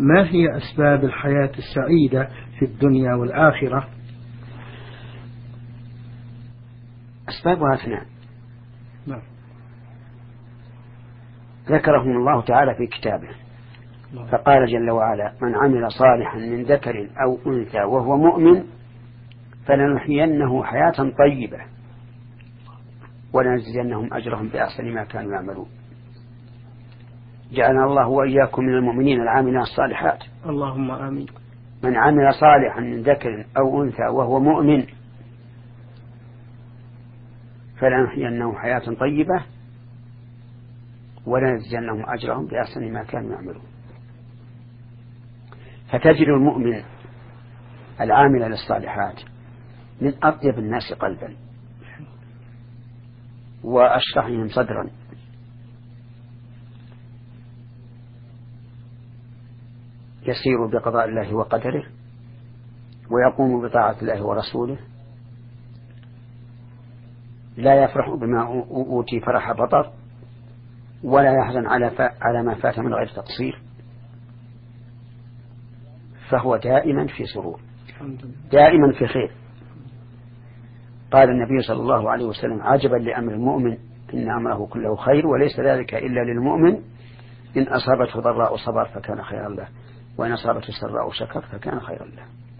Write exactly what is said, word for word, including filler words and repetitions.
ما هي أسباب الحياة السعيدة في الدنيا والآخرة؟ أسبابها اثنان نعم. ذكرهم الله تعالى في كتابه نعم. فقال جل وعلا: من عمل صالحا من ذكر أو أنثى وهو مؤمن فلنحيينه حياة طيبة ولنجزينهم أجرهم بأحسن ما كانوا يعملون. جعلنا الله وإياكم من المؤمنين العاملين الصالحات، اللهم آمين. من عمل صالحا من ذكر أو أنثى وهو مؤمن فلنحيينه حياة طيبة ولنجزينهم أجرهم بأحسن ما كانوا يعملون. فتجد المؤمن العامل للصالحات من أطيب الناس قلبا وأشرحهم صدرا، يسير بقضاء الله وقدره ويقوم بطاعة الله ورسوله، لا يفرح بما أوتي فرح بطر ولا يحزن على ما فات من غير تقصير، فهو دائما في سرور دائما في خير. قال النبي صلى الله عليه وسلم: عجبا لأمر المؤمن إن أمره كله خير وليس ذلك إلا للمؤمن إن أصابته ضراء صبر فكان خيرا له وإن أصابته سراء شكر فكان خيرا له.